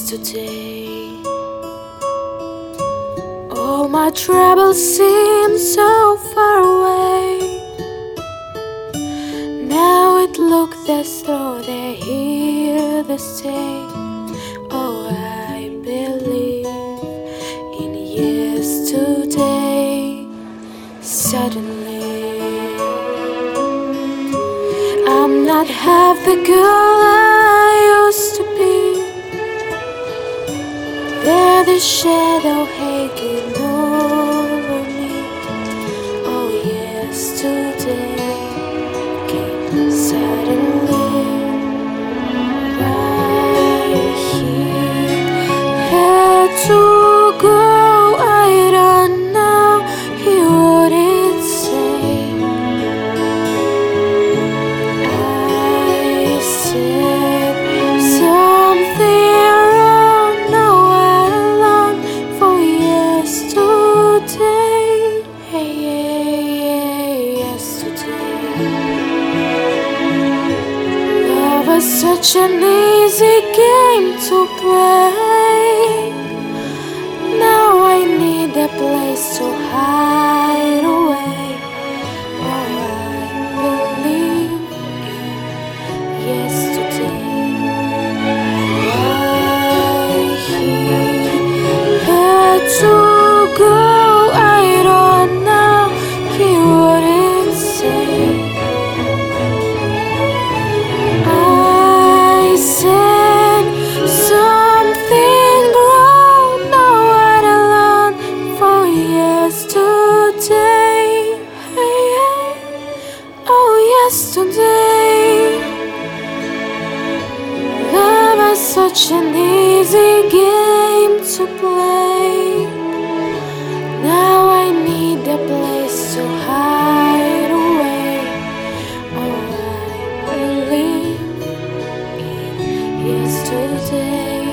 yesterday. All my troubles seem so far away. Now it looks as though they're here to stay. Oh, I believe in yesterday. Suddenly, I'm not half the girl I used to be. There's a shadow hanging over me. Oh, yesterday came suddenly. Right here, had to go. I don't know he wouldn't say. I said something wrong. Now I long for yesterday. Hey, yesterday. Love was such an easy game to play. Now I need a place to hide away. Oh, I believe in yesterday. Why he had to go, I don't know. He wouldn't say. I said something wrong. Now I'm alone for yesterday. Hey, oh, yesterday. Love is such an easy game to play. Now I need a place to hide away. Oh, I believe in yesterday.